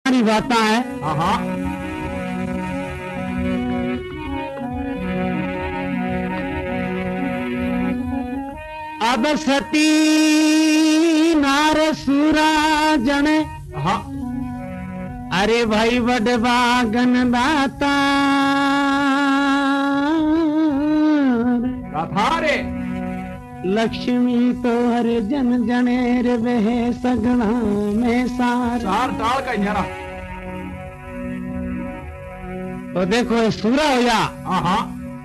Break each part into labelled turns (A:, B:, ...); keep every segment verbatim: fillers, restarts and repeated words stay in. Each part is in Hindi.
A: बात है।
B: हाँ हाँ
A: अब सती नार सूरा जने
B: हाँ
A: अरे भाई बड़वा गनदाता
B: रे
A: लक्ष्मी तो हरे जन जनेर वह सगना में सार
B: चार टाल का न्यारा।
A: तो देखो ये सूरा हो या
B: हाँ हाँ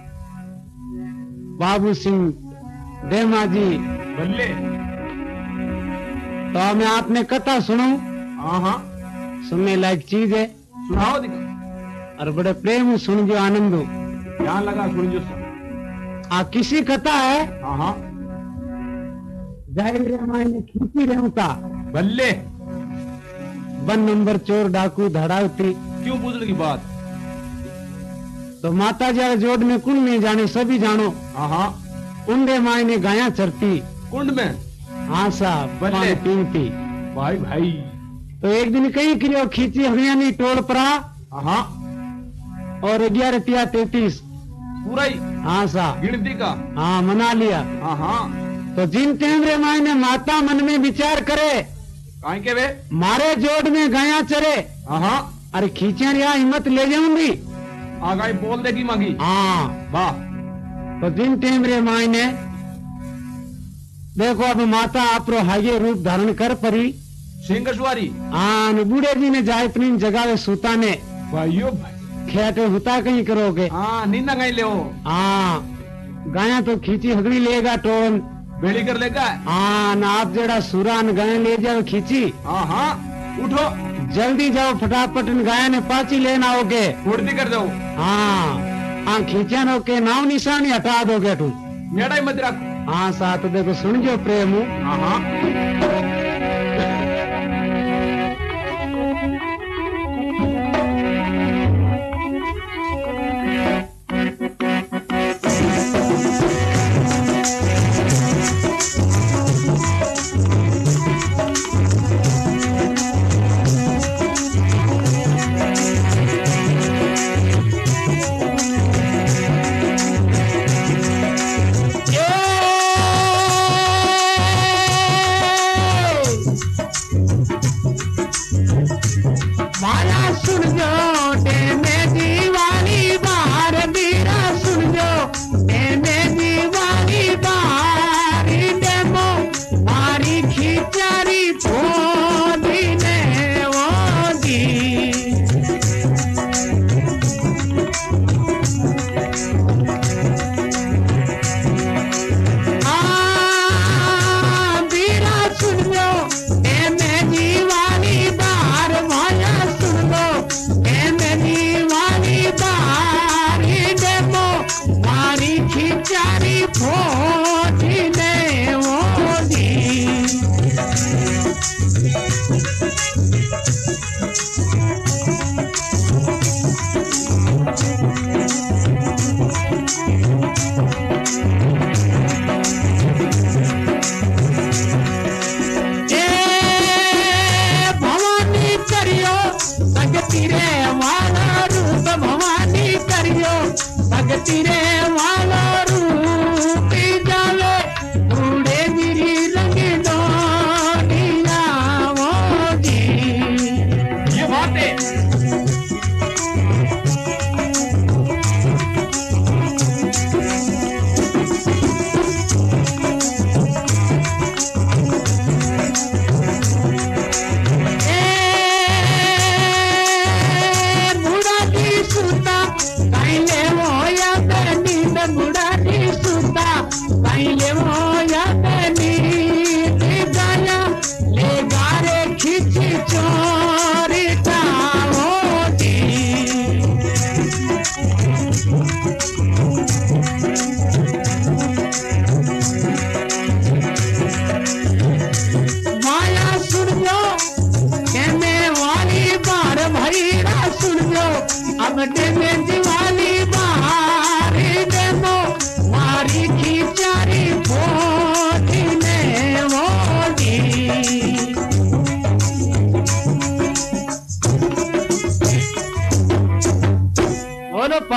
A: बाबू सिंह देमा जी
B: बल्ले।
A: तो मैं आपने कथा सुनूं।
B: हाँ हाँ
A: सुनने लायक चीज है।
B: सुनाओ दिखा।
A: और बड़े प्रेम सुन जो आनंद हो।
B: ध्यान लगा सुन जो
A: आ किसी कथा है।
B: हाँ हाँ
A: जाहिर रामायण खींची रहता
B: बल्ले।
A: वन नंबर चोर डाकू धड़ावती
B: क्यों पूछने की बात।
A: तो माता जी जोड़ में कुंड में जाने सभी जानो।
B: हाँ हाँ
A: कुंडे माई ने गाया चरती
B: कुंड में।
A: हाँ साहब
B: बल्ले।
A: पीती
B: भाई भाई
A: तो एक दिन कहीं क्रियो खींची हरियाणी टोल परा।
B: हाँ हाँ
A: और ग्यारह तिया तैतीस
B: पूरा ही
A: हाँ साहब
B: गिनती का।
A: हाँ मना लिया।
B: हाँ हाँ
A: तो जिन टेमरे माई ने माता मन में विचार करे
B: काहे के वे
A: मारे जोड़ में गाया चरे।
B: हाँ हाँ
A: अरे खींचे रिया हिम्मत ले जाऊंगी।
B: आगाई बोल देगी मांगी।
A: हाँ
B: वाह
A: तो जिन टेमरे माई ने देखो अब माता आपरो हागे रूप धारण कर परी।
B: सिंह सवारी।
A: हाँ न बूढ़े जी ने जाए इतनी जगह सूता ने
B: भाइयों भाई
A: खेटे हुता कहीं करोगे।
B: हाँ नींदा गाई ले
A: हाँ गाया तो खींची हगड़ी लेगा टोन
B: बेड़ी कर लेगा।
A: हाँ न आप जड़ा सूरा न गाय ले जाओ खींची।
B: हाँ हाँ उठो
A: जल्दी जाओ फटाफट न गाया ने पाची लेना होगे।
B: फुर्ती कर दो।
A: हाँ हाँ खींचा नो के नाव निशानी हटा दोगे तुम।
B: मेड़ा ही मत रखो।
A: हाँ साथ देखो सुन जो प्रेम।
B: हाँ हाँ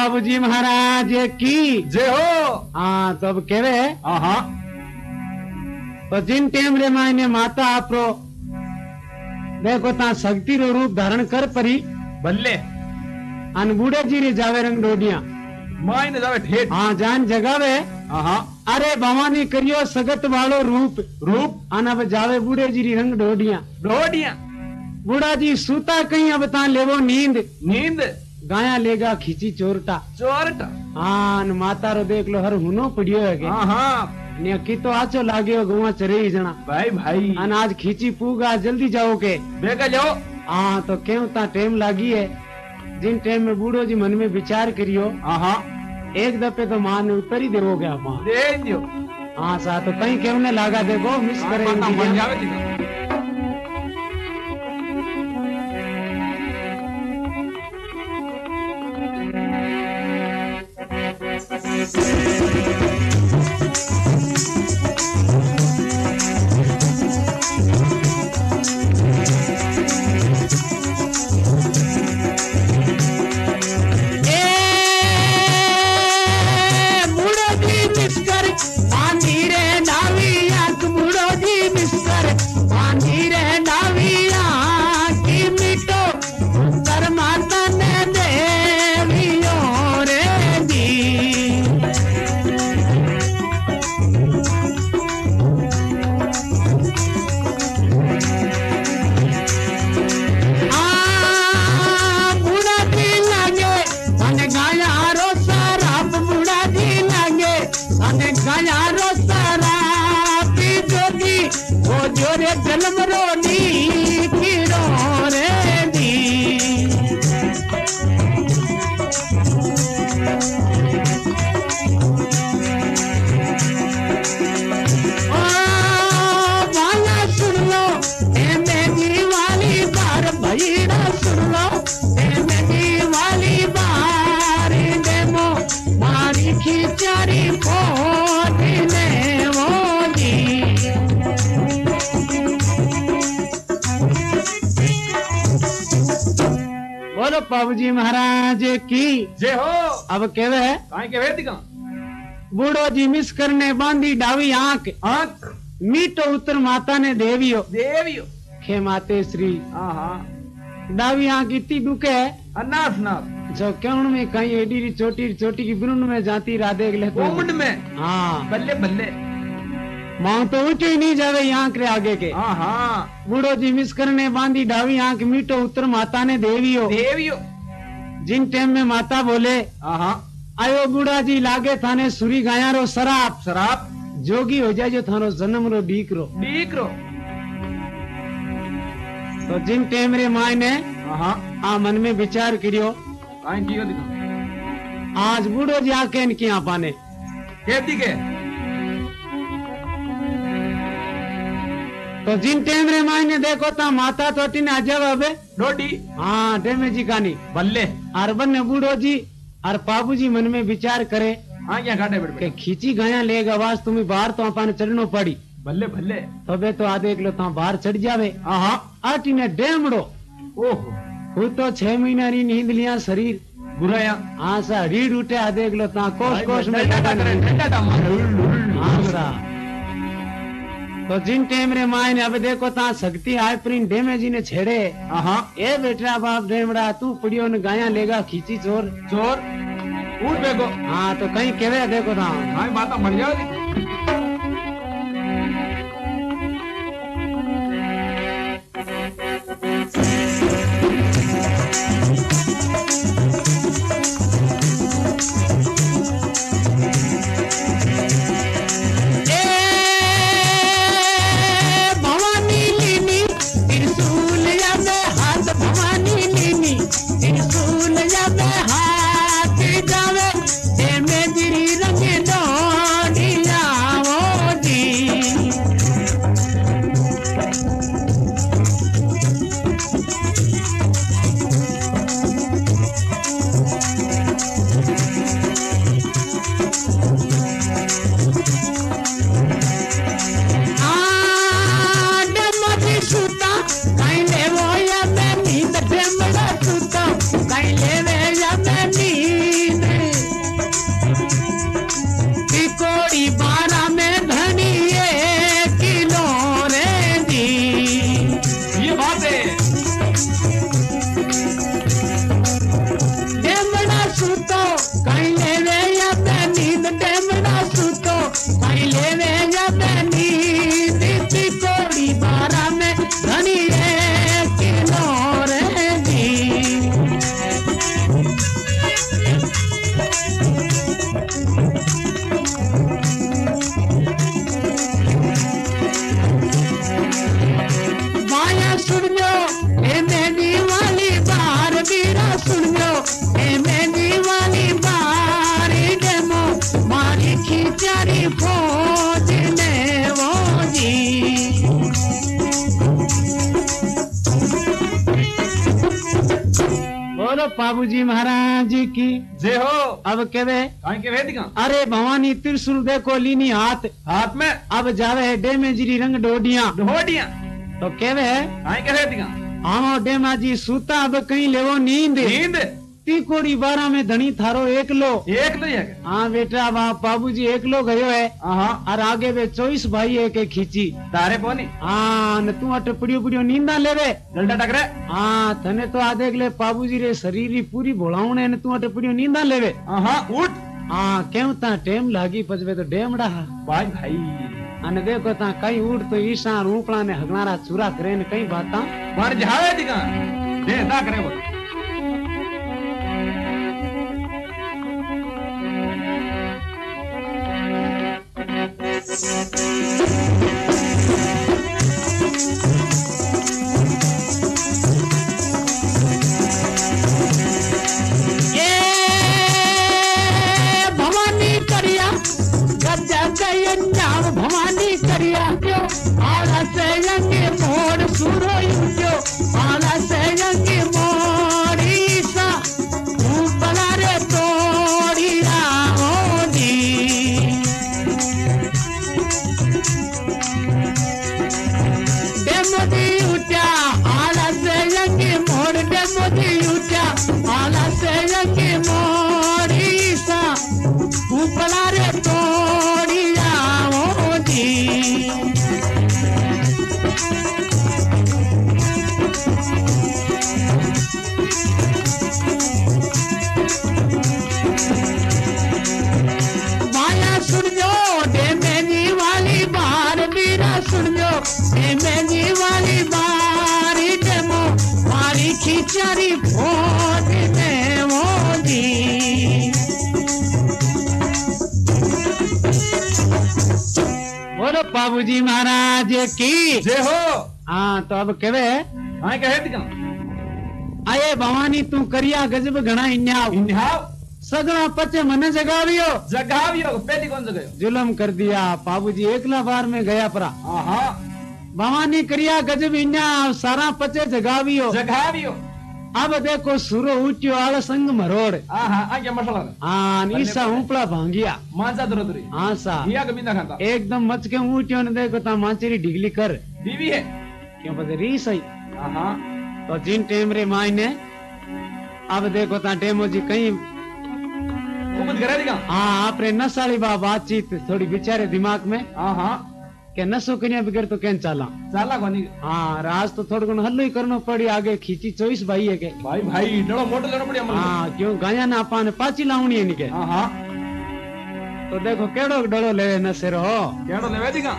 A: बाबूजी महाराज की
B: जय हो।
A: हाँ तो अब केवे
B: हाँ हाँ
A: तो जिन टेम रे मायने माता आपरो देखो ता शक्ति रो रूप धारण कर परी
B: भले
A: अन बूढ़े जी रे जावे रंग डोडिया
B: माय ने जावे ठेठ।
A: हाँ जान जगावे
B: हाँ हाँ
A: अरे भवानी करियो सगत वालो रूप
B: रूप
A: अन अब जावे बूढ़े जी री रंग डोडिया
B: डोडिया
A: बूढ़ा जी सूता कहीं अब ता लेवो नींद
B: नींद
A: गाया लेगा खींची चोरटा
B: चोरटा।
A: हाँ न माता रो देख लो हर हुनो पड़ियो है के
B: हाँ हाँ
A: ने की तो आचो लाग्यो गुआ चरे ही जना
B: भाई भाई
A: अन आज खींची पूगा जल्दी जाओ के
B: बेगा जाओ।
A: हाँ तो क्यों ता टेम लागी है जिन टेम में बूढ़ो जी मन में विचार करियो
B: हाँ हाँ
A: एक दफे तो मां ने उतर ही देवो गया मां
B: दे दियो।
A: हाँ सा तो कहीं क्यों ने लागा देखो मिस
B: हाँ,
A: करे
B: माता
A: इंजीनियर।
B: बन जावे दिखा।
A: बाबूजी महाराज की
B: जय हो।
A: अब केवे
B: काहे के वेदी का
A: बूढ़ो जी मिस करने बांधी डावी आंख
B: आंख
A: मीठो उतर माता ने देवियो
B: देवियो
A: खे माते श्री
B: हाँ हाँ
A: डावी आंख इतनी दुखे
B: अनाथ नाथ
A: जो क्यों में कहीं एडी री छोटी री छोटी की बिरुन में जाती राधे गले तो
B: कोमंड में
A: हाँ
B: बल्ले बल्ले
A: मां तो उठ ही नहीं जावे आंख रे आगे के
B: हाँ हाँ
A: बूढ़ो जी मिस करने बांधी डावी आंख मीठो उतर माता ने देवियो
B: देवियो
A: जिन टाइम में माता बोले
B: हाँ हाँ
A: आयो बूढ़ा जी लागे थाने सुरी गाया रो शराब
B: शराब
A: जोगी हो जाए जो थानो जन्म रो डीक रो
B: डीक रो।
A: तो जिन टाइम रे माय ने
B: हाँ हाँ
A: आ मन में विचार करियो
B: काहे कियो दिखा
A: आज बूढ़ो जी आके इनकी यहाँ पाने
B: खेती के
A: तो जिन टाइम रे माय ने देखो ता माता तो टीने अजब अबे
B: रोटी
A: हाँ टेमे जी कानी
B: बल्ले
A: अरबन ने बूढ़ो जी और बाबू जी मन में विचार करे
B: हाँ क्या घाटे बैठ
A: के खींची गया लेगा आवाज तुम्हें बाहर तो अपन चढ़नो पड़ी
B: बल्ले बल्ले
A: तो बे तो आ देख लो ता बाहर चढ़ जावे
B: हाँ हाँ
A: आटी ने डेमड़ो
B: ओहो
A: खुद तो छह महीना री नींद लिया शरीर
B: बुराया
A: हाँ सा रीढ़ उठे आ देख लो ता कोस कोस में
B: ठंडा करे ठंडा टा
A: हाँ सा तो जिन टाइम रे माय ने अब देखो ता शक्ति आए प्रिंट डेमे जी ने छेड़े
B: हाँ हाँ
A: ए बेटा बाप डेमड़ा तू पड़ियो ने गाया लेगा खींची चोर
B: चोर उठ बेगो
A: हाँ तो कहीं केवे देखो ता
B: हाँ बात मर जाओगी
A: बोलो बाबूजी महाराज की
B: जय हो।
A: अब केवे
B: काई के वेदिका
A: अरे भवानी त्रिशूल देखो लीनी हाथ
B: हाथ में
A: अब जावे है डेमेजरी रंग डोडिया
B: ढोडिया
A: तो केवे
B: काई के वेदिका
A: आमो डेमा जी सूता अब कहीं लेवो नींद
B: नींद
A: ती कोड़ी बारह में धनी थारो एक लो
B: एक लो है
A: हाँ बेटा वहाँ बाबूजी एक लो गयो है
B: हां
A: और आगे वे चौबीस भाई एक एक खींची
B: तारे कोनी
A: हाँ न तू अट पड़ियो पड़ियो नींदा लेवे
B: जल्दा टकरे
A: हाँ थने तो आ देख ले बाबूजी रे शरीर री पूरी भोलावणे ने तू अट पड़ियो नींदा लेवे
B: हां उठ
A: हाँ क्यों ता टेम लागी पजवे तो डेमड़ा
B: भाई भाई
A: अने देखो ता कई उठ तो ईशा रूपड़ा ने हगनारा चूरा करे ने कई बाता
B: मार जावे दिका दे दा करे वो
A: भवानी करिया क्यों आला से यंगे मोड़ सुरो क्यों आला से यंगे मोड़ी सा ऊपला रे तोड़ी राओनी डेमोदी उठा आला से यंगे मोड़ डेमोदी उठा आला से यंगे मोड़ी सा ऊपला रे तोड़ी माया सुन जो डेमेनी वाली बार मीरा सुन जो डेमेनी वाली बारी डेमो मारी खिचारी भोट में मोदी बोलो बाबूजी महाराज की
B: जय हो।
A: हाँ तो अब केवे
B: काई के वेदिका
A: आये भवानी तू करिया गजब घना इन्याव
B: इन्हाव
A: सगड़ा पचे मन जगावियो
B: जगावियो पहली कौन जगयो
A: जुलम कर दिया बाबूजी एकला बार में गया परा
B: हां
A: भवानी करिया गजब इन्याव सारा पचे जगावियो
B: जगावियो
A: अब देखो सुरो उठ्यो आल संग मरोड़
B: हां हां आगे मसला
A: हाँ नीसा ऊपड़ा भांगिया
B: मांसा दरदरी
A: हाँ सा
B: हिया कबिंदा खाता
A: एकदम मच के उठ्यो ने देखो ता मांचरी ढिगली कर
B: बीवी है
A: क्यों बदे री सही
B: हां
A: तो जिन टेम रे मायने अब देखो ता टेमो जी कहीं
B: कुछ करे दिका
A: हाँ आपरे नसाली बा बातचीत थोड़ी बिचारे दिमाग में
B: हां हां
A: के नसो कन्या बिगड़ तो कैन चाला
B: चाला कोनी
A: हाँ राज तो थोड़ा गुण हल्लो ही करनो पड़ी आगे खींची चौबीस भाई है के
B: भाई भाई डलो मोटो लेनो पड़ी हमने
A: हाँ क्यों गाया ना पाने पाची लावनी है निके
B: हां हां
A: तो देखो केड़ो डलो ले नसे रो
B: केड़ो लेवे दिका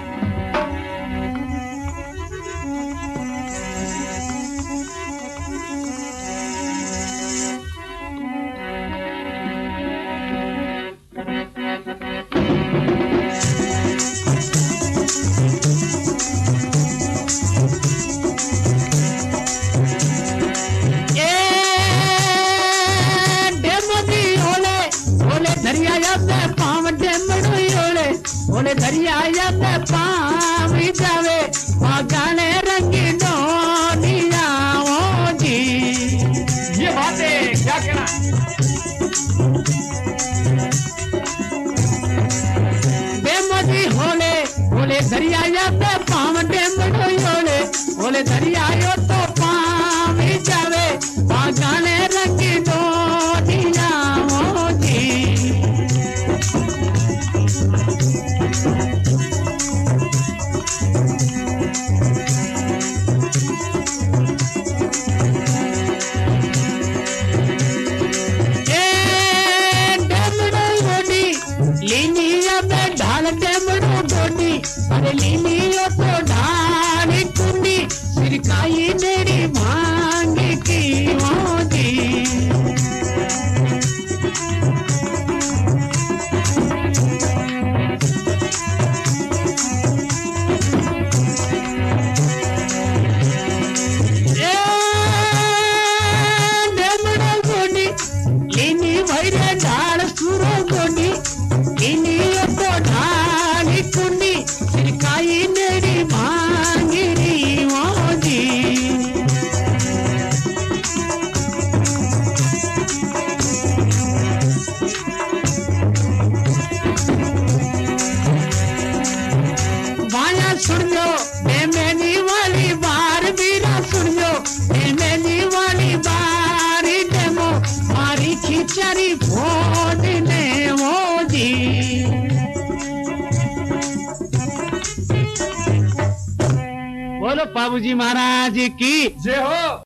A: ओले दरिया यत पाव जावे पागले रंगी डोनिया ओ जी
B: ये बात है क्या कहना
A: बेमोदी होले ओले दरिया यत पाव डेमडो ओले ओले दरिया यो तो पाव जावे पागले रंगी डोनिया ओ जी ए बोलो बाबूजी महाराज की
B: जय हो।